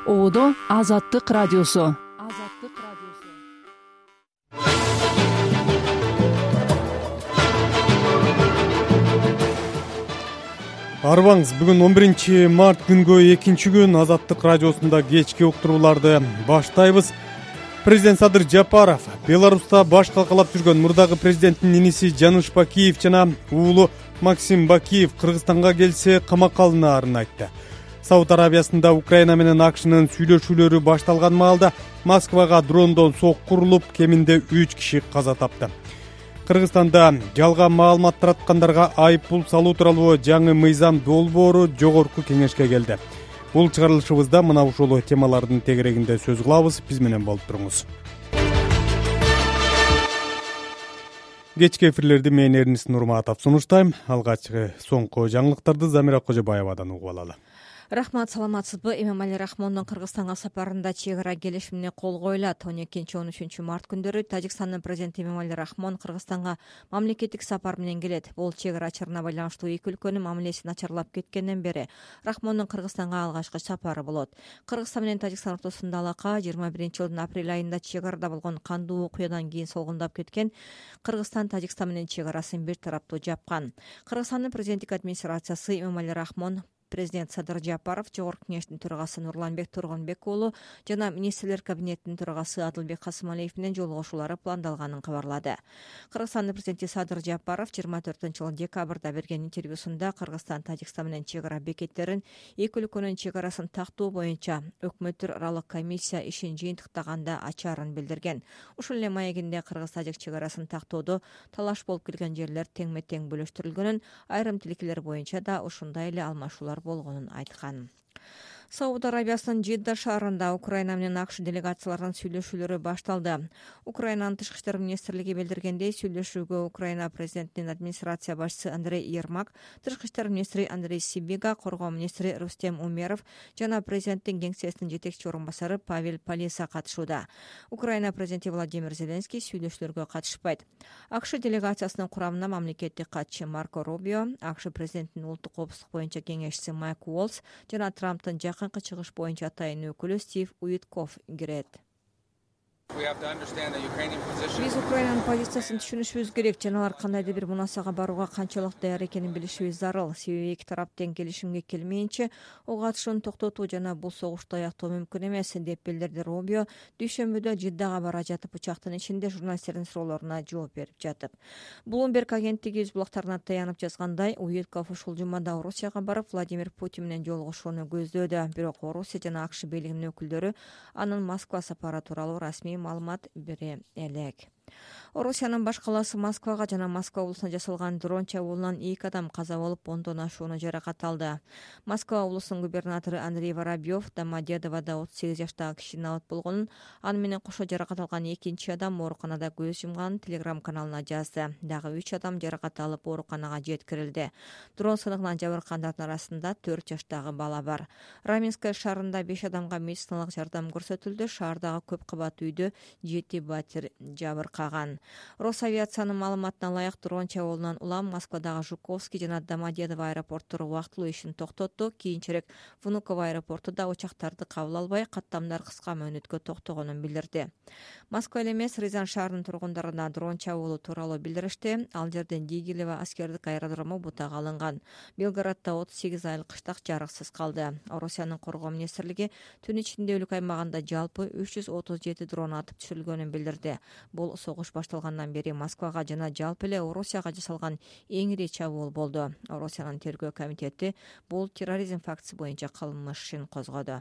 Оодо Азаттык радиосу. Арбаңыз, бүгүн 11 март күнгө экинчи күн Азаттык радиосунда кечки уктурууларды баштайбыз. Президент Садыр Жапаров Беларуста баш калкалап жүргөн мурдагы президенттин иниси Жануш Бакиев жана уулу Максим Бакиев Кыргызстанга келсе камакка алынаарын айтты. Сауд Арабиясында Украина менен АКШнын сүйлөшүүлөрү башталган маалда Москвага дрондон сокку урулуп, кеминде 3 киши каза тапты. Кыргызстанда жалган маалымат тараткандарга айыппул салуу тууралуу жаңы мыйзам долбоору жогорку кеңешке келди. Бул чыгарылышыбызда мына ушул темалардын тегерегинде сөз кылабыз. Биз менен болуп туруңуз. Кечки эфирлерди мен Эрнис Нурматов сунуштайм. Алгачкы соңку жаңылыктарды Замира Кожобаевадан угуп алалы. Рахмат, саламатсызбы? Эмомали Рахмондун Кыргызстанга сапарында чек ара келишимине кол коюлат. 12-13 март күндөрү Тажикстандын президенти Эмомали Рахмон Кыргызстанга мамлекеттик сапар менен келет. Бул чек ара ачарына байланыштуу эки өлкөнүн мамилеси начарлап кеткенден бери Рахмондун Кыргызстанга алгачкы сапары болот. Кыргызстан менен Тажикстан ортосунда алака 21-жылдын апрель айында чек арада болгон кандуу окуядан кийин солгундап кеткен. Кыргызстан Тажикстан менен чек арасын бир тараптуу жапкан. Кыргызстандын президенттик администрациясы Эмомали Рахмон, президент Садыр Жапаров, жогорку кеңештин төрагасы Нурланбек Тургунбек уулу жана министрлер кабинетинин төрагасы Адылбек Касымалиев менен жолугушуулары пландалганын кабарлады. Кыргызстандын президенти Садыр Жапаров 24 декабрда берген интервьюсунда Кыргызстан Тажикстан менен чек ара бекеттерин эки өлкөнүн чек арасын тактоо боюнча өкмөттөр аралык комиссия ишин жыйынтыктаганда ачаарын билдирген. Ушул эле маегинде Кыргыз-Тажик чек арасын тактоодо талаш болуп келген жерлер теңме-тең бөлүштүрүлгөнүн, айрым тилкелер боюнча да ушундай эле алмашуулар болгонун айткан. Сауд Арабиясынын Жидда шаарында Украина менен АКШ делегацияларынын сүйлөшүүлөрү башталды. Украинанын тышкы иштер министрлиги билдиргендей, сүйлөшүүгө Украина президентинин администрация башчысы Андрей Ермак, тышкы иштер министри Андрей Сибига, коргоо министри Рустем Умеров жана президенттин кеңсесинин жетекчи орун басары Павел Полиса катышууда. Украина президенти Владимир Зеленский сүйлөшүүлөргө катышпайт. АКШ делегациясынын курамына мамлекеттик катчы Марко Рубио, АКШ президентинин улуттук коопсуздук боюнча кеңешчиси Майк Уолс жана Трамптын жакынкы чыгыш боюнча атайын өкүлү Стив Уиткоф кирет. Биз Украинанын позициясын түшүнүшүбүз керек жана алар кандайдыр бир мунасага барууга канчалык даяр экенин билишибиз зарыл. Себеби эки тарап тең келишимге келмейинче ого атышууну токтотуу жана бул согушту аяктоо мүмкүн эмес, деп билдирди Рубио дүйшөмбүдө Жиддага бара жатып учактын ичинде журналисттердин суроолоруна жооп берип жатып. Bloomberg агенттиги өз булактарына таянып жазгандай, Уиткоф ушул жумада Орусияга барып Владимир Путин менен жолугушууну көздөөдө. Бирок Орусия жана АКШ бийлигинин өкүлдөрү анын Москва сапары тууралуу расмий маалымат бере элек. Орусиянын баш калаасы Москвага жана Москва облусуна жасалган дрон чабуулунан 2 адам каза болуп, 10дон ашууну жаракат алды. Москва облусунун губернатору Андрей Воробьев Домодедоводо 38 жаштагы кишинин абат болгонун, аны менен кошо жаракат алган экинчи адам ооруканада көз жумганын телеграм-каналына жазды. Дагы 3 адам жаракат алып ооруканага жеткирилди. Дрон сыныгынан жабыркандардын арасында 4 жаштагы бала бар. Раменское шаарында 5 адамга медициналык жардам көрсөтүлдү. Шаардагы көп кабаттуу үйдө 7 батир жабыркаган. Росавиациянын маалыматына ылайык дрон чабуулунан улам Москвадагы Жуковский жана Домодедово аэропорттору убактылуу ишин токтотту. Кийинчерээк Внуково аэропорту да учактарды кабыл албай, каттамдар кыска мөөнөткө токтогонун билдирди. Москва эле эмес, Рязань шаарынын тургундарына дрон чабуулу тууралуу билдиришти. Ал жерден Дигилево аскердик аэродрому бутага алынган. Белградда 38 айлык кыштак жарыксыз калды. Орусиянын коргоо министрлиги түн ичинде өлкө аймагында жалпы 337 дрон атып түшүрүлгөнүн билдирди. Бул согуш башталгандан бери Москвага жана жалпы эле Орусияга жасалган эң ири чабуул болду. Орусиянын тергөө комитети бул терроризм фактысы боюнча кылмыш ишин козгоду.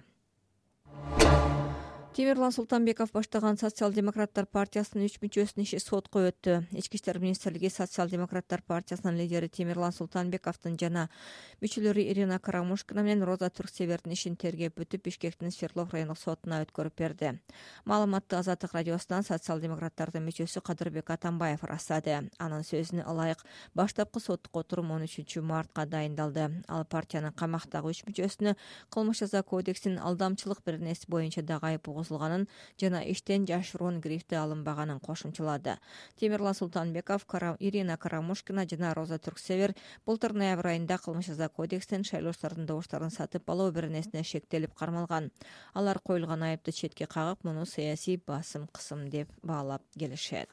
Темирлан Султанбеков баштаган Социал-демократтар партиясынын 3 мүчөсүнүн иши сотко өттү. Ички иштер министрлиги Социал-демократтар партиясынын лидери Темирлан Султанбековдун жана мүчөлөрү Ирина Карамушкина менен Роза Түрксевердин ишин тергеп бүтүп, Бишкектин Свердлов райондук сотуна өткөрүп берди. Маалыматты Азаттык радиосунан Социал-демократтардын мүчөсү Кадырбек Атамбаев ырастады. Анын сөзүнө ылайык, баштапкы соттук отурум 13 мартка дайындалды. Ал партиянын камактагы 3 мүчөсүнө кылмыш жаза кодексинин алдамчылык беренеси боюнча дагы айып тургузулганын жана иштен жашыруун грифти алынбаганын кошумчалады. Темирлан Султанбеков, Ирина Карамушкина жана Роза Түрксевер былтыр ноябрь айында кылмыш жаза кодекстин шайлоочулардын добуштарын сатып алуу беренесине шектелип кармалган. Алар коюлган айыпты четке кагып, муну саясий басым кысым деп баалап келишет.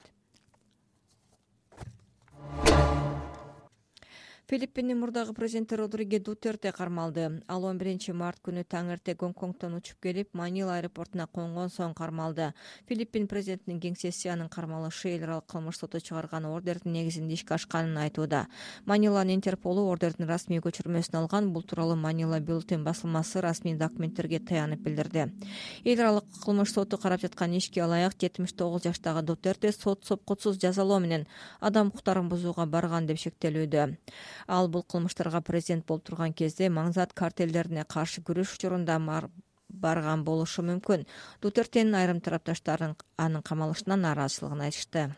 Филиппиндин мурдагы президенти Родриго Дутерте кармалды. Ал 11 март күнү таң эрте Гонконгдон учуп келип, Манила аэропортуна конгон соң кармалды. Филиппин президентинин кеңсеси анын кармалышы эл аралык кылмыш соту чыгарган ордердин негизинде ишке ашканын айтууда. Маниланын Интерполу ордердин расмий көчүрмөсүн алган. Бул тууралуу Манила Бюллетень басылмасы расмий документтерге таянып билдирди. Эл аралык кылмыш соту карап жаткан ишке алаяк 79 жаштагы Дутерте сот сопкутсуз жазалоо менен адам укуктарын бузууга барган деп шектелүүдө. Ал бул кылмыштарга президент болуп турган кезде маңзат картелдерине каршы күрөш учурунда барган болушу мүмкүн. Дутертенин айрым тарапташтары анын камалышынан нааразычылыгын айтышты.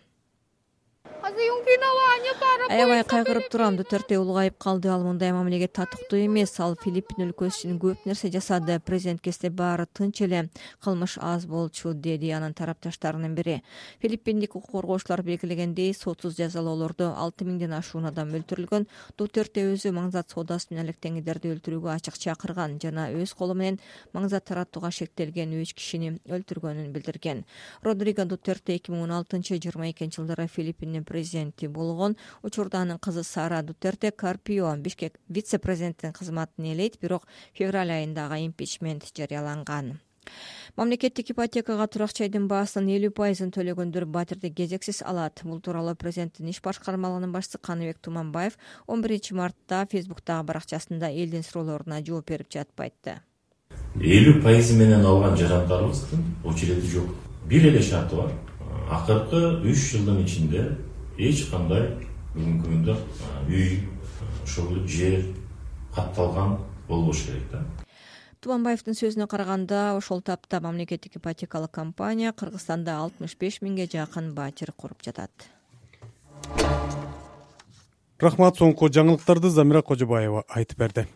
Аябай кайгырып турам, Дутерте улгайып калды. Ал мындай мамилеге татыктуу эмес. Ал Филиппин өлкөсү үчүн көп нерсе жасады. Президент кезде баары тынч эле, кылмыш аз болчу, деди анын тарапташтарынын бири. Филиппиндик укук коргоочулар белгилегендей, сотсуз жазалоолордо 6000ден ашуун адам өлтүрүлгөн. Дутерте өзү маңзат соодасы менен алектеңдерди өлтүрүүгө ачык чакырган жана өз колу менен маңзат таратууга шектелген 3 кишини өлтүргөнүн билдирген. Родриго Дутерте 2016-22 жылдары Филиппиндин президенти болгон. Учурда анын кызы Сара Дутерте Карпио Бишкек вице-президенттин кызматын ээлейт, бирок февраль айындагы импичмент жарыяланган. Мамлекеттик ипотекага туракчайдын баасынын 50% төлөгөндөр батирди кезексиз алат. Бул тууралуу президенттин иш башкармалыгынын башчысы Каныбек Туманбаев 11 мартта Фейсбуктагы баракчасында элдин суроолоруна жооп берип жатып айтты. 50% менен алган жарандарыбыздын очереди жок. Бир эле шарты бар. Акыркы 3 жылдын ичинде эч кандай бүгүнкү күндө үй, ошол жер катталган болбош керек да. Туманбаевдин сөзүнө караганда, ошол тапта мамлекеттик ипотекалык компания Кыргызстанда 65 миңге жакын батир куруп жатат. Рахмат, соңку жаңылыктарды Замира Кожобаева айтып берди.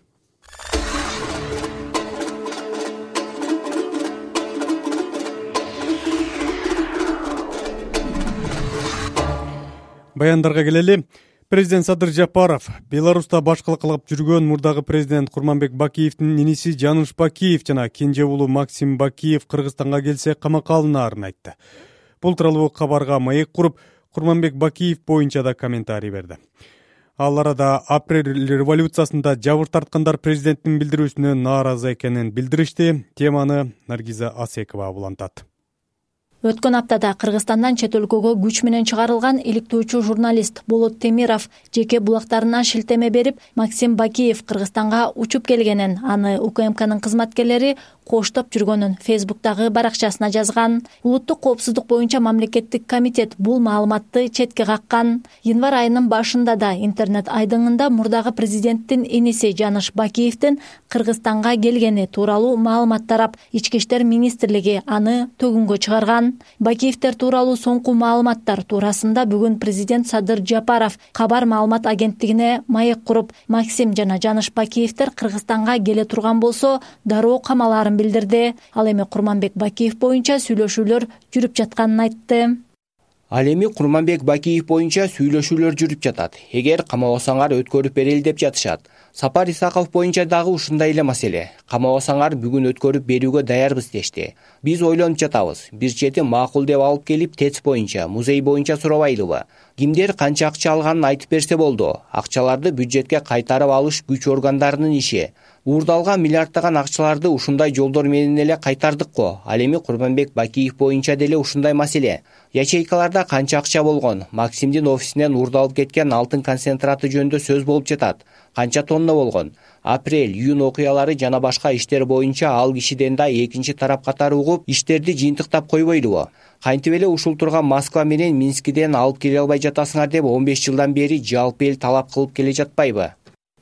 Баяндарга келели. Президент Садыр Жапаров Беларуста башкалык кылып жүргөн мурдагы президент Курманбек Бакиевдин иниси Жаныш Бакиев жана кенже уулу Максим Бакиев Кыргызстанга келсе камакка алынаарын айтты. Бул тууралуу кабарга маек куруп, Курманбек Бакиев боюнча да комментарий берди. Ал арада апрель революциясында жабыр тарткандар президенттин билдирүүсүнө нааразы экенин билдиришти. Теманы Наргиза Асекова улантат. Өткөн аптада Кыргызстандан чет өлкөгө күч менен чыгарылган иликтөөчү журналист Болот Темиров жеке булактарына шилтеме берип, Максим Бакиев Кыргызстанга учуп келгенин, аны УКМКнын кызматкерлери коштоп жүргөнүн Фейсбуктагы баракчасына жазган. Улуттук коопсуздук боюнча мамлекеттик комитет бул маалыматты четке каккан. Январь айынын башында да интернет айдыңында мурдагы президенттин иниси Жаныш Бакиевдин Кыргызстанга келгени тууралуу маалымат тарап, Ички иштер министрлиги аны төгүнгө чыгарган. Бакиевдер тууралуу соңку маалыматтар туурасында бүгүн президент Садыр Жапаров кабар маалымат агенттигине маек куруп, Максим жана Жаныш Бакиевдер Кыргызстанга келе турган болсо, дароо камаларын билдирди. Ал эми Курманбек Бакиев боюнча сүйлөшүүлөр жүрүп жатканын айтты. Ал эми Курманбек Бакиев боюнча сүйлөшүүлөр жүрүп жатат. Эгер камабасаңар өткөрүп берели деп жатышат. Сапар Исаков боюнча дагы ушундай эле маселе. Камабасаңар бүгүн өткөрүп берүүгө даярбыз дешти. Биз ойлонуп жатабыз. Бир чети макул деп алып келип ТЭЦ боюнча, музей боюнча сурабайлыбы? Кимдер канча акча алганын айтып берсе болду. Акчаларды бюджетке кайтарып алыш күч органдарынын иши. Уурдалган миллиарддаган акчаларды ушундай жолдор менен эле кайтардык го. Ал эми Курманбек Бакиев боюнча деле ушундай маселе. Ячейкаларда канча акча болгон? Максимдин офисинен уурдалып кеткен алтын концентраты жөнүндө сөз болуп жатат. Канча тонна болгон? Апрель, июнь окуялары жана башка иштер боюнча ал кишиден да экинчи тарап катары угуп, иштерди жыйынтыктап койбойлубу? Кантип эле ушул турган Москва менен Минскиден алып келе албай жатасыңар деп 15 жылдан бери жалпы эл талап кылып келе жатпайбы?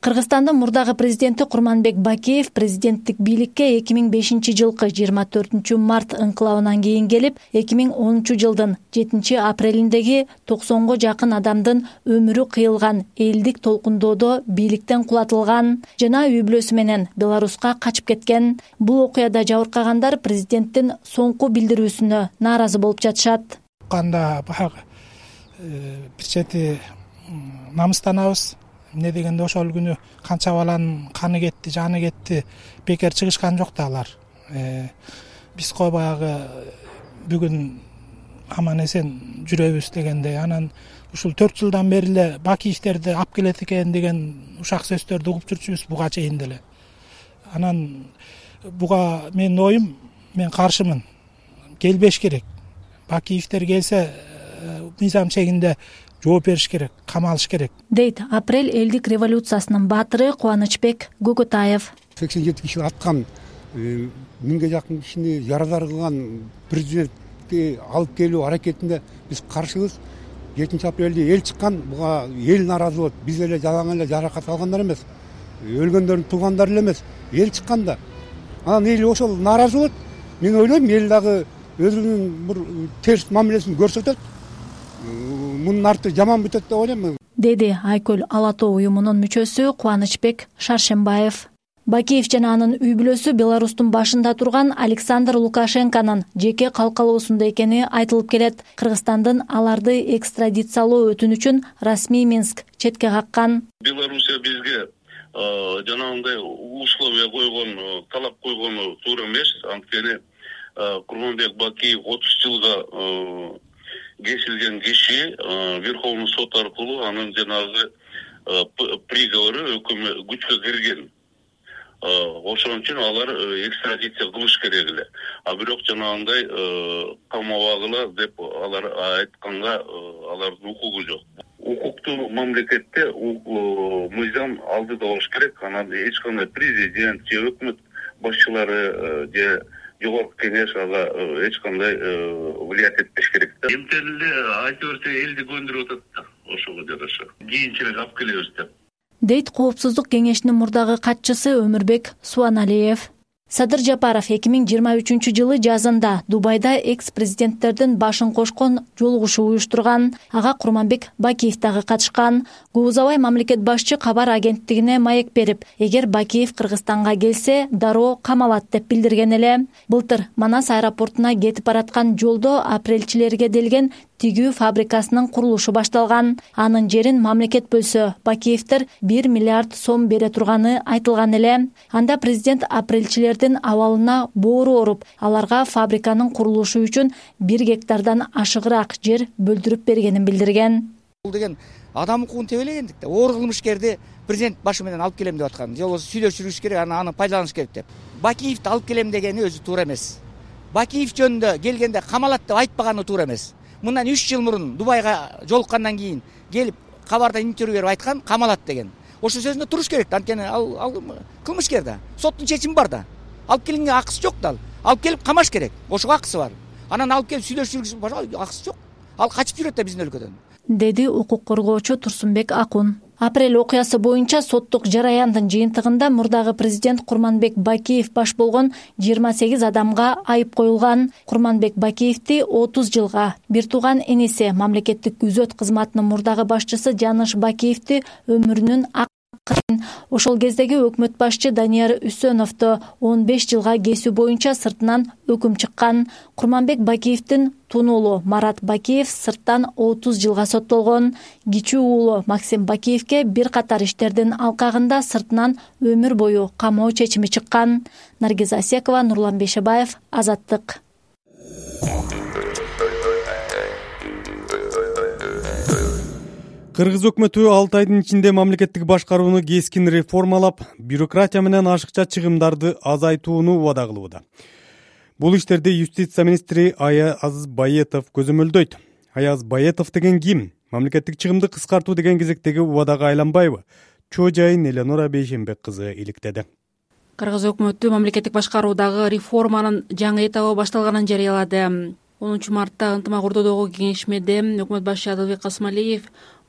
Кыргызстандын мурдагы президенти Курманбек Бакиев президенттик бийликке 2005 жылкы 24 март ыңкылабынан кийин келип, 2010 жылдын 7 апрелиндеги 90го жакын адамдын өмүрү кыйылган элдик толкундоодо бийликтен кулатылган жана үй бүлөсү менен Беларуска качып кеткен. Бул окуяда жабыркагандар президенттин соңку билдирүүсүнө нааразы болуп жатышат. Канда баягы бир чети намыстанабыз. Эмне дегенде ошол күнү канча баланын каны кетти, жаны кетти, бекер чыгышкан жок да алар. Биз ко баягы бүгүн аман эсен жүрөбүз дегендей. Анан ушул 4 жылдан бери эле Бакиевтерди алып келет экен деген ушак сөздөрдү угуп жүрчүбүз буга чейин деле. Анан буга менин оюм, мен каршымын. Келбеш керек. Бакиевтер келсе мыйзам чегинде жооп бериш керек, камалыш керек, дейт апрель элдик революциясынын баатыры Кубанычбек Гөгөтаев. 87 киши аткан, 1000ге жакын кишини ярадар кылган президентти алып келүү аракетинде биз каршыбыз. 7 апрелде эл чыккан, буга эл нааразы болот. Биз эле жалаң эле жаракат алгандар эмес, өлгөндөрдүн туугандары эле эмес, эл чыкканда. Анан эл ошол нааразы болот. Мен ойлойм, эл дагы өзүнүн бир терс мамилесин көрсөтөт. Мунун арты жаман бүтөт деп ойлойм, деди Айкөл Ала Тоо уюмунун мүчөсү Кубанычбек Шаршембаев. Бакиев жана анын үй бүлөсү Беларустун башында турган Александр Лукашенконун жеке калкалоосунда экени айтылып келет. Кыргызстандын аларды экстрадициялоо өтүнүчүн расмий Минск четке каккан. Белоруссия бизге жанагындай условия койгон, талап койгону туура эмес. Анткени Курманбек Бакиев 30 жылга кесилген киши Верховный сот аркылуу анын жанагы приговору күчкө кирген. Ошон үчүн алар экстрадиция кылыш керек эле. Бирок жанагындай камабагыла деп алар айтканга алардын укугу жок. Укуктуу мамлекетте мыйзам алдыда болуш керек. Анан эч кандай президент же өкмөт башчылары же жогорку кеңеш ага эч кандай влиять этпеш керек да. Эмтелде айта берсе элди көндүрүп атат да, ошого жараша. Кийинчерээк алып келебиз деп, дейт Коопсуздук кеңешинин мурдагы катчысы Өмүрбек Суаналиев. Садыр Жапаров 2023 жылы жазында Дубайда экс-президенттердин башын кошкон жолугушуу уюштурган. Ага Курманбек Бакиев дагы катышкан. Гуузабай мамлекет башчы кабар агенттигине маек берип, эгер Бакиев Кыргызстанга келсе, дароо камалат деп билдирген эле. Былтыр Манас аэропортуна кетип бараткан жолдо апрелчилерге делген тигүү фабрикасынын курулушу башталган. Анын жерин мамлекет бөлсө, Бакиевтер 1 миллиард сом бере турганы айтылган эле. Анда президент апрелчилердин абалына боору оруп, аларга фабриканын курулушу үчүн 1 гектардан ашыгыраак жер бөлдүрүп бергенин билдирген. Бул деген адам укугун тебелегендик да, оор кылмышкерди президент башы менен алып келем деп аткан. Же болбосо сүйлөшүрүш керек, аны пайдаланыш керек деп. Бакиевди алып келем дегени өзү туура эмес. Бакиев жөнүндө келгенде камалат деп айтпаганы туура эмес. Мындан 3 жыл мурун Дубайга жолуккандан кийин келип кабарда интервью берип айткан камалат деген. Ошол сөзүндө туруш керек. Анткени ал кылмышкер да. Соттун чечими бар да. Алып келгенге акысы жок да. Алып келип камаш керек. Ошого акысы бар. Анан алып келип сүйлөшүрүш акысы жок. Ал качып жүрөт да биздин өлкөдөн, деди укук коргоочу Турсунбек Акун. Апрель окуясы боюнча соттук жараяндын жыйынтыгында мурдагы президент Курманбек Бакиев баш болгон 28 адамга айып коюлган. Курманбек Бакиевти 30 жылга, бир тууган иниси мамлекеттик күзөт кызматынын мурдагы башчысы Жаныш Бакиевти өмүрүнүн ошол кездеги өкмөт башчы Данияр Үсөновду 15 жылга кесүү боюнча сыртынан өкүм чыккан. Курманбек Бакиевдин тун уулу Марат Бакиев сырттан 30 жылга соттолгон. Кичүү уулу Максим Бакиевке бир катар иштердин алкагында сыртынан өмүр бою камоо чечими чыккан. Наргиза Асекова, Нурлан Бешебаев, Азаттык. Кыргыз өкмөтү 6 айдын ичинде мамлекеттик башкарууну кескин реформалап, бюрократия менен ашыкча чыгымдарды азайтууну убада кылууда. Бул иштерди юстиция министри Аяз Баетов көзөмөлдөйт. Аяз Баетов деген ким? Мамлекеттик чыгымды кыскартуу деген кезектеги убадага айланбайбы? Чоо жайын Эленора Бейшенбек кызы иликтеди. Кыргыз өкмөтү мамлекеттик башкаруудагы реформанын жаңы этабы башталганын жарыялады. 10 мартта ынтымак ордодогу кеңешмеде өкмөт башчы Адылбек Касымалиев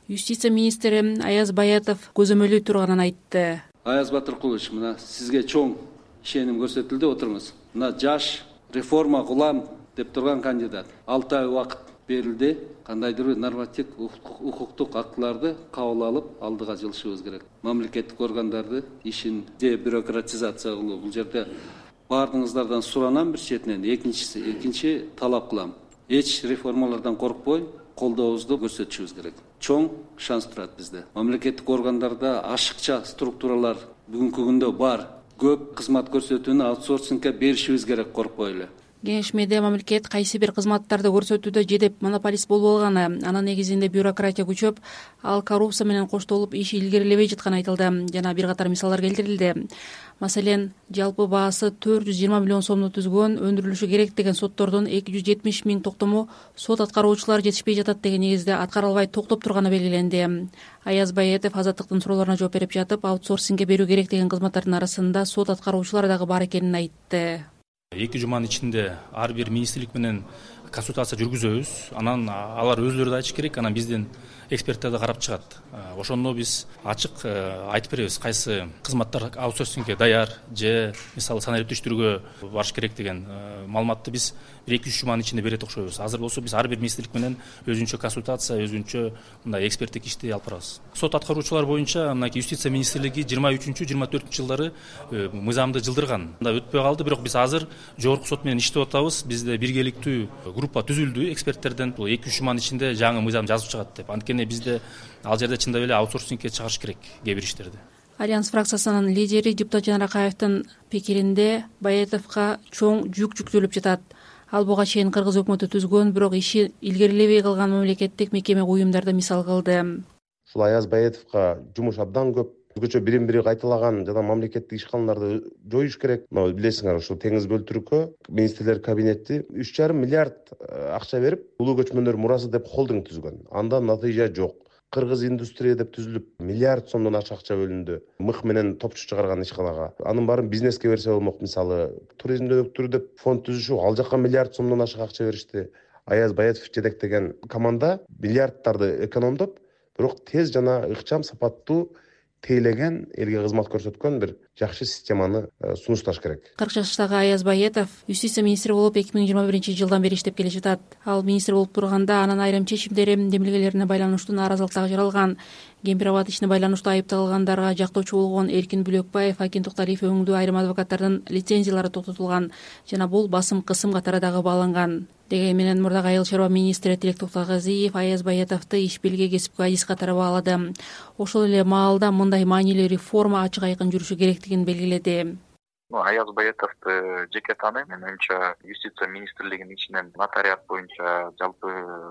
Юстиция министри Аяз Баятов көзөмөлүй турганын айтты. Аяз Батыркулович, мына сизге чоң ишеним көрсөтүлдү, отуруңуз. Мына жаш реформа кылам деп турган кандидат 6 ай убакыт берилди. Кандайдыр бир норматив укуктук актыларды кабыл алып алдыга жылышыбыз керек. Мамлекеттик органдарды ишин дебюрократизация кылуу, бул жерде баардыгыңыздардан суранам бир четинен. Экинчи талап кылам. Эч реформалардан коркпой, колдообузду көрсөтүшүбүз керек. Чоң шанс турат бизде. Мамлекеттик органдарда ашыкча структуралар бүгүнкү күндө бар. Көп кызмат көрсөтүүнү аутсорсингге беришибиз керек, коркпой эле. Кеңешмеде мамлекет кайсы бир кызматтарды көрсөтүүдө жедеп монополист болуп алганы, анын негизинде бюрократия күчөп, ал коррупция менен коштолуп иш илгерилебей жатканы айтылды жана бир катар мисалдар келтирилди. Маселен, жалпы баасы 420 миллион сомду түзгөн, өндүрүлүшү керек деген соттордун 270 миң токтому сот аткаруучулар жетишпей жатат деген негизде аткарылбай токтоп турганы белгиленди. Аяз Баятов Азаттыктын суроолоруна жооп берип жатып, аутсорсингге берүү керек деген кызматтардын арасында сот аткаруучулар дагы бар экенин айтты. 2 жуманын ичинде ар бир министрлик менен консультация жүргүзөбүз. Анан алар өзүлөрү да айтыш керек, анан биздин эксперттер да карап чыгат. Ошондо биз ачык айтып беребиз, кайсы кызматтар аутсорсингге даяр же мисалы санариптештирүүгө барыш керек деген маалыматты биз 1-2-3 жуманын ичинде берет окшойбуз. Азыр болсо биз ар бир министрлик менен өзүнчө консультация, өзүнчө мындай эксперттик ишти алып барабыз. Сот аткаруучулар боюнча мынакей юстиция министрлиги 23-24 жылдары мыйзамды жылдырган. Өтпөй калды, бирок биз азыр жогорку сот менен иштеп атабыз. Бизде биргеликтүү группа түзүлдү эксперттерден. 2-3 жуманын ичинде жаңы мыйзам жазып чыгат деп. Анткени бизде ал жерде чындап эле аутсорсингге чыгарыш керек кээ бир иштерди. Альянс фракциясынын лидери депутат Жанаракаевдин пикиринде Баятовго чоң жүк жүктөлүп жатат. Ал буга чейин кыргыз өкмөтү түзгөн, бирок иши илгерилебей калган мамлекеттик мекеме уюмдарды мисал кылды. Ушул Аяз Баятовго жумуш абдан көп. Өзгөчө бирин-бири кайталаган жана мамлекеттик ишканаларды жоюш керек. Билесиңер, ушул теңиз бөлтүрүккө министрлер кабинети 3,5 миллиард акча берип, улуу көчмөндөр мурасы деп холдинг түзгөн. Андан натыйжа жок. Кыргыз индустрия деп түзүлүп, миллиард сомдон акча бөлүндү. Мых менен топчу чыгарган ишканага. Анын баарын бизнеске берсе болмок. Мисалы, туризмди өнүктүрүү деп фонд түзүшүп, ал жакка миллиард сомдон ашык акча беришти. Аяз Баятов жетектеген команда миллиарддарды экономдоп, бирок тез жана ыкчам, сапаттуу тейлеген, элге кызмат көрсөткөн бир жакшы системаны сунушташ керек. 40 жаштагы Аяз Баятов юстиция министри болуп 2021 жылдан бери иштеп келе жатат. Ал министр болуп турганда анын айрым чечимдери демилгелерине байланыштуу нааразылык жаралган. Гемпирабад ишине байланыштуу айыпталгандарга жактоочу болгон Эркин Бүлөкбаев, Акин Токталиев өңдүү айрым адвокаттардын лицензиялары токтотулган жана бул басым кысым катары дагы бааланган. Деген менен мурдагы айыл чарба министри Тилек Токтогазиев Аяз Баятовду иш белге кесипкө адис катары баалады. Ошол эле маалда мындай маанилүү реформа ачык айкын жүрүшү керектигин белгиледи. Аяз Баятовду жеке тааныйм. Мен оюмча юстиция министрлигинин ичинен нотариат боюнча жалпы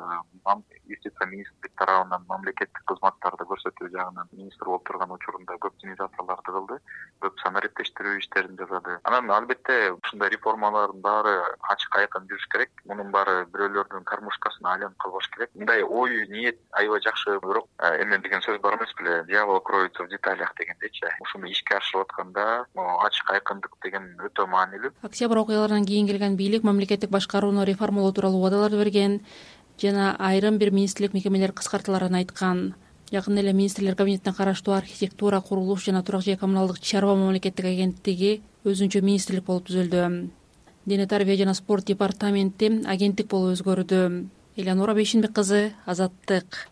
юстиция министрлик тарабынан мамлекеттик кызматтарды көрсөтүү жагынан министр болуп турган учурунда көп инициацияларды кылды, көп санариптештирүү иштерин жасады. Анан албетте ушундай реформалардын баары ачык айкын жүрүш керек. Мунун баары бирөөлөрдүн кармушкасына айланып калбаш керек. Мындай ой, ниет аябай жакшы, бирок эме деген сөз бар эмес беле, дьявол кроется в деталях дегендечи. Ушуну ишке ашырып атканда ачык айкын деген өтө маанилүү. Октябрь окуяларынан кийин келген бийлик мамлекеттик башкарууну реформалоо тууралуу убадалар берген жана айрым бир министрлик мекемелер кыскартыларын айткан. Жакында эле министрлер кабинетине караштуу архитектура, курулуш жана турак жай коммуналдык чарба мамлекеттик агенттиги өзүнчө министрлик болуп түзүлдү. Дене тарбия жана спорт департаменти агенттик болуп өзгөрдү. Элеонора Бейшинбек кызы, Азаттык.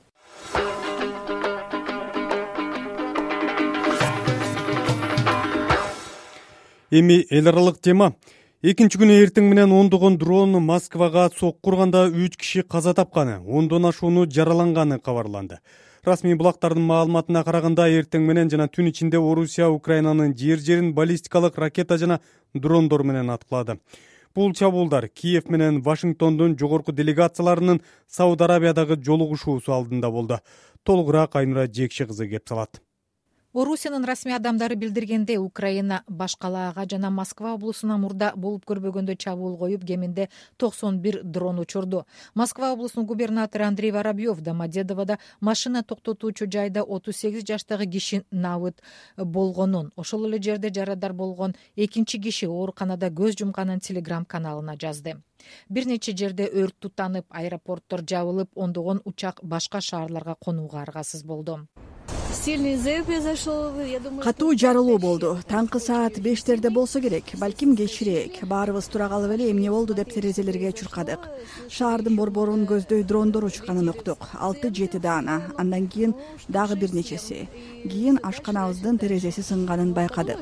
Эми эл аралык тема. Экинчи күнү эртең менен ондогон дрон Москвага сокку урганда 3 киши каза тапканы, 10дон ашууну жараланганы кабарланды. Расмий булактардын маалыматына караганда эртең менен жана түн ичинде Орусия Украинанын жерин баллистикалык ракета жана дрондор менен аткылады. Бул чабуулдар Киев менен Вашингтондун жогорку делегацияларынын Сауд Арабиядагы жолугушуусу алдында болду. Толугураак Айнура Жекши кызы кеп салат. Орусиянын расмий адамдары билдиргенде, Украина Башкалаага жана Москва облусуна мурда болуп көрбөгөндө чабуул коюп, кеминде 91 дрон учурду. Москва облусунун губернатору Андрей Воробьев Домодедоводо машина токтотуучу жайда 38 жаштагы киши набыт болгонун, ошол эле жерде жарадар болгон экинчи киши ооруканада көз жумканын Telegram каналына жазды. Бир нече жерде өрт тутанып, аэропорттор жабылып, ондогон учак башка шаарларга конууга аргасыз болду. Катуу жарылуу болду. Таңкы саат 5-терде болсо керек, балким кечирээк. Баарыбыз тура калып эле эмне болду деп терезелерге чуркадык. Шаардын борборун көздөй дрондор учканын уктук. 6-7 даана. Андан кийин дагы бир нечеси. Кийин ашканабыздын терезеси сынганын байкадык.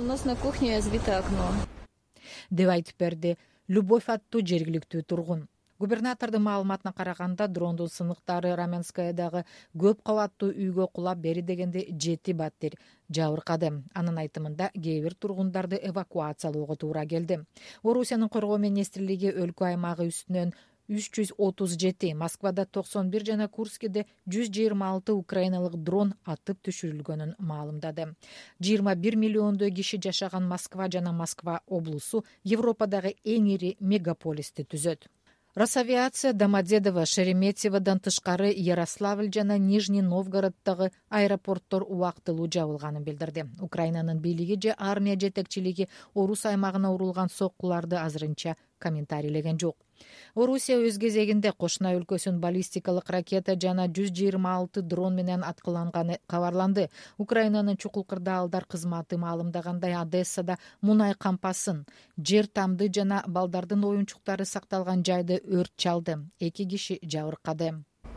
Деп айтып берди Любовь аттуу жергиликтүү тургун. Губернатордун маалыматына караганда, дрондун сыныктары Раменскаядагы көп кабаттуу үйгө кулап, бери дегенде 7 баттер жабыркады. Анын айтымында кээ бир тургундарды эвакуациялоого туура келди. Орусиянын коргоо министрлиги өлкө аймагы үстүнөн 337, Москвада 91 жана Курскиде 126 украиналык дрон атып түшүрүлгөнүн маалымдады. 21 миллиондой киши жашаган Москва жана Москва облусу Европадагы эң ири мегаполисти түзөт. Росавиация Домодедово, Шереметьеводон тышкары Ярославль жана Нижний Новгороддогу аэропорттор убактылуу жабылганын билдирди. Украинанын бийлиги же армия жетекчилиги Орус аймагына урулган соккуларды азырынча комментарийлеген жок. Орусия өз кезегинде кошуна өлкөсүн баллистикалык ракета жана 126 дрон менен аткыланганы кабарланды. Украинанын чукул кырдаалдар кызматы маалымдагандай, Одессада мунай кампасын, жер тамды жана балдардын оюнчуктары сакталган жайды өрт чалды. 2 киши жабыркады.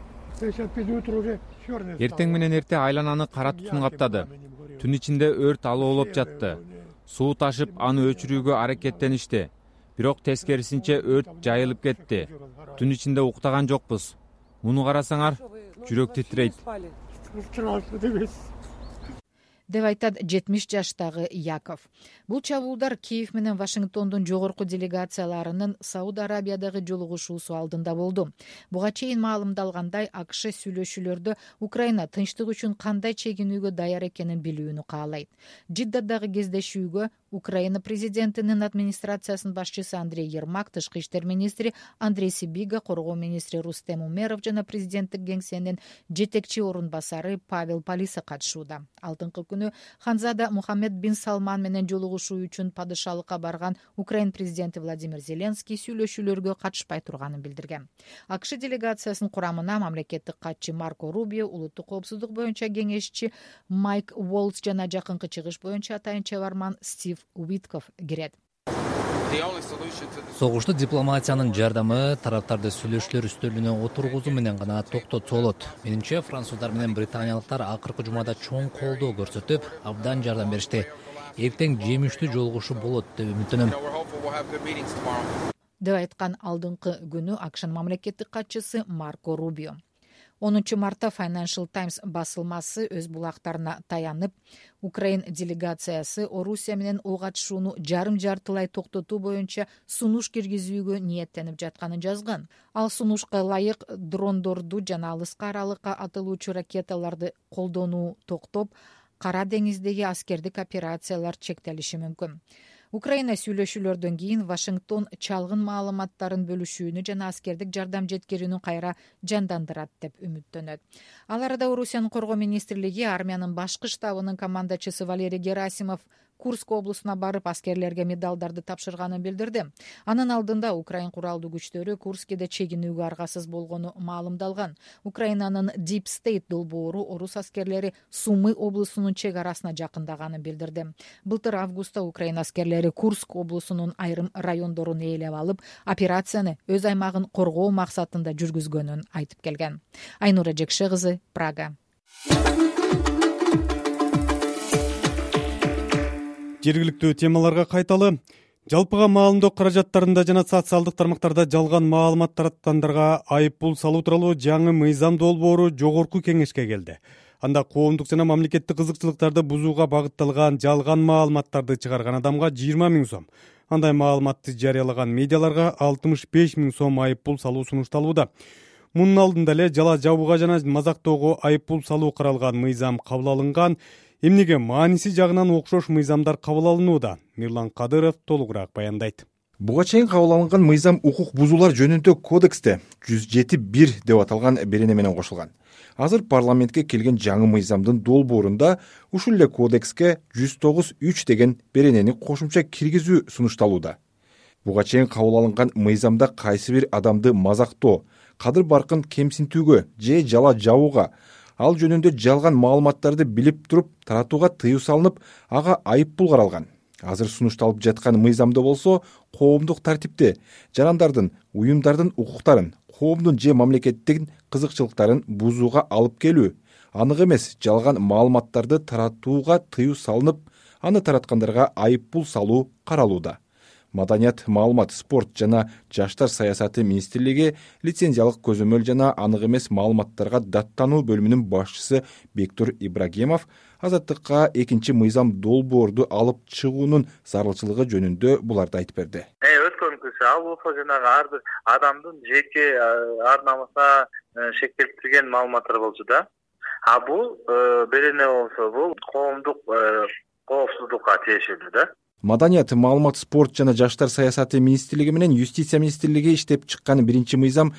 Эртең менен эрте айлананы кара тутун каптады. Түн ичинде өрт алоолоп жатты. Суу ташып, аны өчүрүүгө аракеттеништи. Бирок тескерисинче өрт жайылып кетти. Түн ичинде уктаган жокпуз. Муну карасаңар, жүрөк титрейт. Деп айтат 70 жаштагы Яков. Бул чабуулдар Киев менен Вашингтондун жогорку делегацияларынын Сауд Арабиядагы жолугушуусу алдында болду. Буга чейин маалымдалгандай, АКШ сүйлөшүүлөрдө Украина тынчтык үчүн кандай чегинүүгө даяр экенин билүүнү каалайт. Жиддадагы кездешүүгө Украина президентинин администрациясынын башчысы Андрей Ермак, тышкы иштер министри Андрей Сибига, коргоо министри Рустем Умеров жана президенттик кеңсенин жетекчи орун басары Павел Полиса катышууда. Алдыңкы күнү Ханзада Мухаммед бин Салман менен жолугушуу үчүн падышалыкка барган Украин президенти Владимир Зеленский сүйлөшүүлөргө катышпай турганын билдирген. АКШ делегациясынын курамына мамлекеттик катчы Марко Рубио, улуттук коопсуздук боюнча кеңешчи Майк Уолтс жана жакынкы чыгыш боюнча атайын чебарман Стив Уитков кирет. Согушту дипломатиянын жардамы тараптарды сүйлөшүүлөр үстөлүнө отургузуу менен гана токтотсо болот. Менимче, француздар менен британиялыктар акыркы жумада чоң колдоо көрсөтүп, абдан жардам беришти. Эртең жемиштүү жолугушуу болот деп үмүттөнөм. Деп айткан алдыңкы күнү АКШнын мамлекеттик катчысы Марко Рубио. 10 мартта Financial Times басылмасы өз булактарына таянып, Украин делегациясы Орусия менен ок атышууну жарым-жартылай токтотуу боюнча сунуш киргизүүгө ниеттенип жатканын жазган. Ал сунушка ылайык дрондорду жана алыска аралыкка атылуучу ракеталарды колдонуу токтоп, Кара деңиздеги аскердик операциялар чектелиши мүмкүн. Украина сүйлөшүүлөрдөн кийин Вашингтон чалгын маалыматтарын бөлүшүүнү жана аскердик жардам жеткирүүнү кайра жандандырат деп үмүттөнөт. Ал арада Орусиянын коргоо министрлиги армиянын башкы штабынын командачысы Валерий Герасимов Курск облусуна барып аскерлерге медалдарды тапшырганын билдирди. Анын алдында Украин куралдуу күчтөрү Курскиде чегинүүгө аргасыз болгону маалымдалган. Украинанын Deep State долбоору орус аскерлери Сумы облусунун чек арасына жакындаганын билдирди. Былтыр августта Украина аскерлери Курск облусунун айрым райондорун ээлеп алып, операцияны өз аймагын коргоо максатында жүргүзгөнүн айтып келген. Айнура Жекше кызы, Прага. Жергиликтүү темаларга кайталы. Жалпыга маалымдоо каражаттарында жана социалдык тармактарда жалган маалымат тараткандарга айып пул салуу тууралуу жаңы мыйзам долбоору жогорку кеңешке келди. Анда коомдук жана мамлекеттик кызыкчылыктарды бузууга багытталган жалган маалыматтарды чыгарган адамга 20 000 сом, андай маалыматты жарыялаган медиаларга 65 000 сом айып пул салуу сунушталууда. Мунун алдында эле жала жабууга жана мазактоого айып пул салуу каралган мыйзам кабыл алынган. Эмнеге мааниси жагынан окшош мыйзамдар кабыл алынууда? Мирлан Кадыров толугураак баяндайт. Буга чейин кабыл алынган мыйзам укук бузуулар жөнүндө кодексте 107.1 деп аталган берене менен кошулган. Азыр парламентке келген жаңы мыйзамдын долбоорунда ушул эле кодекске 109.3 деген беренени кошумча киргизүү сунушталууда. Буга чейин кабыл алынган мыйзамда кайсы бир адамды мазактоо, кадыр баркын кемсинтүүгө же жала жабууга, ал жөнүндө жалган маалыматтарды билип туруп таратууга тыюу салынып, ага айып пул каралган. Азыр сунушталып жаткан мыйзамда болсо коомдук тартипти, жарандардын, уюмдардын укуктарын, коомдун же мамлекеттин кызыкчылыктарын бузууга алып келүү, анык эмес жалган маалыматтарды таратууга тыюу салынып, аны тараткандарга айып пул салуу каралууда. Маданият, маалымат, спорт жана жаштар саясаты министрлиги лицензиялык көзөмөл жана анык эмес маалыматтарга даттануу бөлүмүнүн башчысы Бектур Ибрагимов Азаттыкка экинчи мыйзам долбоорду алып чыгуунун зарылчылыгы жөнүндө буларды айтып берди. Өткөнкүсү ал болсо жанагы ар бир адамдын жеке ар намысына шектелтирген маалыматтар болчу да. А бул берене болсо бул коомдук коопсуздукка тиешелүү да. Маданият, маалымат, спорт жана жаштар саясаты министрлиги менен юстиция министрлиги иштеп чыккан биринчи мыйзам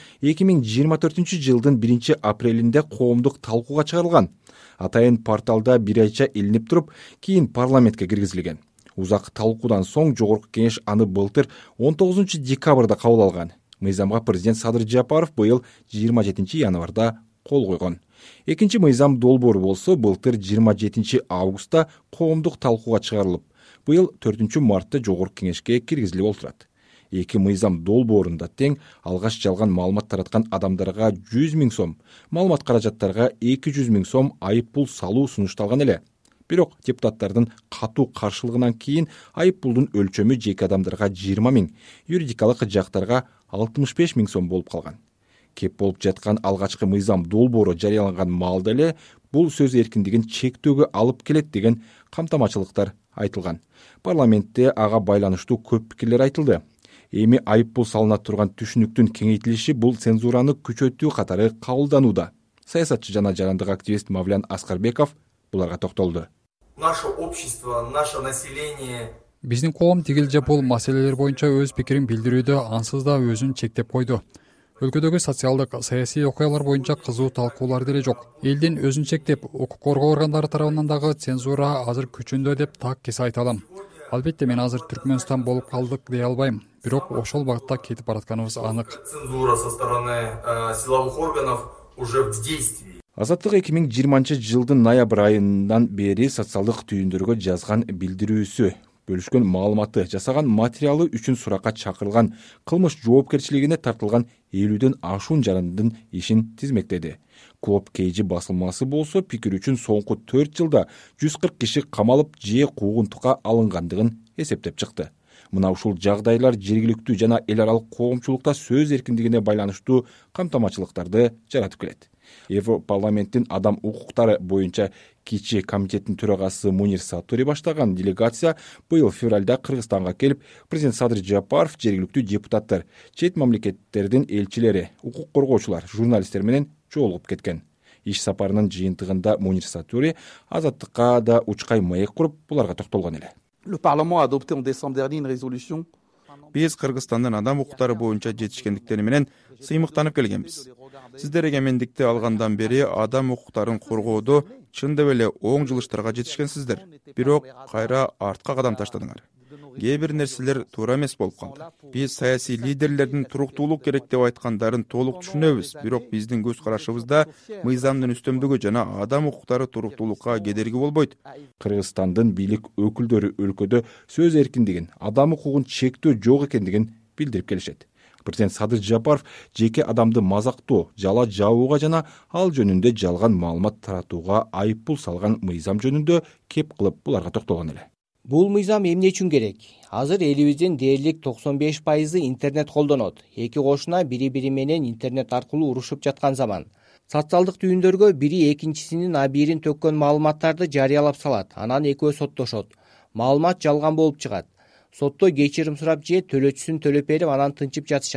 2024-жылдын 1-апрелинде коомдук талкууга чыгарылган. Атайын порталда бир айча илинип туруп, кийин парламентке киргизилген. Узак талкуудан соң жогорку кеңеш аны былтыр 19-декабрда кабыл алган. Мыйзамга президент Садыр Жапаров быйыл 27 январда кол койгон. Экинчи мыйзам долбоору болсо былтыр 27 августта коомдук талкууга чыгарылып, быйыл 4 мартта жогорку кеңешке киргизилип отурат. Эки мыйзам долбоорунда тең алгаш жалган маалымат тараткан адамдарга 100 000 сом, маалымат каражаттарга 200 000 сом айып пул салуу сунушталган эле. Бирок депутаттардын катуу каршылыгынан кийин айып пулдун өлчөмү жеке адамдарга 20 000, юридикалык жактарга 65 000 сом болуп калган. Кеп болуп жаткан алгачкы мыйзам долбоору жарыяланган маалда эле бул сөз эркиндигин чектөөгө алып келет деген камтамачылыктар айтылган. Парламентте ага байланыштуу көп пикирлер айтылды. Эми айып пул салына турган түшүнүктүн кеңейтилиши бул цензураны күчөтүү катары кабылданууда. Саясатчы жана жарандык активист Мавлян Аскарбеков буларга токтолду. Наше общество, наше население. Биздин коом тигил же бул маселелер боюнча өз пикирин билдирүүдө ансыз да өзүн чектеп койду. Өлкөдөгү социалдык, саясий окуялар боюнча кызуу талкуулар деле жок. Элдин өзүн чектеп, укук коргоо органдары тарабынан дагы цензура азыр күчүндө деп так кесе айта алам. Албетте мен азыр Түркмөнстан болуп калдык дей албайм. Бирок ошол багытта кетип баратканыбыз анык. Цензура со стороны силовых органов уже в действии. Азаттык 2020-жылдын ноябрь айынан бери социалдык түйүндөргө жазган билдирүүсү, бөлүшкөн маалыматы, жасаган материалы үчүн суракка чакырылган, кылмыш жоопкерчилигине тартылган 50ден ашуун жарандын ишин тизмектеди. Клоп Кейжи басылмасы болсо пикир үчүн соңку 4 жылда 140 киши камалып же куугунтукка алынгандыгын эсептеп чыкты. Мына ушул жагдайлар жергиликтүү жана эл аралык коомчулукта сөз эркиндигине байланыштуу камтамачылыктарды жаратып келет. Европарламенттин адам укуктары боюнча кичи комитеттин төрагасы Мунир Сатури баштаган делегация быйыл февралда Кыргызстанга келип, президент Садыр Жапаров, жергиликтүү депутаттар, чет мамлекеттердин элчилери, укук коргоочулар, журналисттер менен жолугуп кеткен. Иш сапарынын жыйынтыгында Мунир Сатури Азаттыкка да учкай маек куруп, буларга токтолгон эле. Le Parlement a adopté en décembre dernier une résolution. Биз Кыргызстандын адам укуктары боюнча жетишкендиктери менен сыймыктанып келгенбиз. Сиздер эгемендикти алгандан бери адам укуктарын коргоодо чын деп эле оң жылыштарга жетишкенсиздер. Бирок кайра артка кадам таштадыңар. Кээ бир нерселер туура эмес болуп калды. Биз саясий лидерлердин туруктуулук керек деп айткандарын толук түшүнөбүз, бирок биздин көз карашыбызда мыйзамдын үстөмдүгү жана адам укуктары туруктуулукка кедерги болбойт. Кыргызстандын бийлик өкүлдөрү өлкөдө сөз эркиндигин, адам укугун чектөө жок экендигин билдирип келишет. Президент Садыр Жапаров жеке адамды мазактоо, жала жабууга жана ал жөнүндө жалган маалымат таратууга айып пул салган мыйзам жөнүндө кеп кылып буларга токтолгон эле. Бул мыйзам эмне үчүн керек? Азыр элибиздин дээрлик 95% интернет колдонот. Эки кошуна бири-бири менен интернет аркылуу урушуп жаткан заман. Социалдык түйүндөргө бири экинчисинин абийирин төккөн маалыматтарды жарыялап салат. Анан экөө соттошот. Маалымат жалган болуп чыгат. Сотто кечирим сурап же төлөөчүсүн төлөп берип анан тынчып жатышат.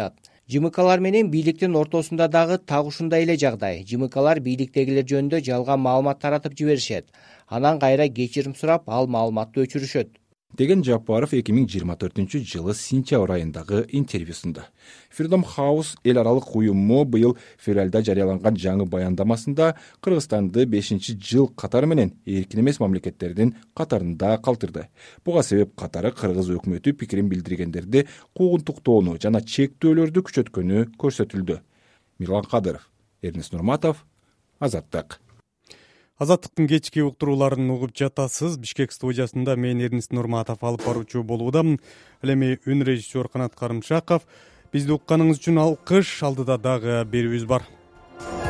жмклар менен бийликтин ортосунда дагы так ушундай эле жагдай. жмклар бийликтегилер жөнүндө жалган маалымат таратып жиберишет, анан кайра кечирим сурап ал маалыматты өчүрүшөт, деген Жапаров 2024-жылы сентябрь айындагы интервьюсунда. Freedom House эл аралык уюму быйыл февралда жарыяланган жаңы баяндамасында Кыргызстанды 5-жыл катары менен эркин эмес мамлекеттердин катарында калтырды. Буга себеп катары Кыргыз өкмөтү пикирин билдиргендерди куугунтуктоону жана чектөөлөрдү күчөткөнү көрсөтүлдү. Мирлан Кадыров, Эрнест Нурматов, Азаттык. Азаттыктын кечки уктурууларын угуп жатасыз. Бишкек студиясында мен Эрнест Нурматов алып баруучу болуудамын. Ал эми үн режиссер Канат Карымшаков. Бизди укканыңыз үчүн алкыш. Алдыда дагы берүүбүз бар.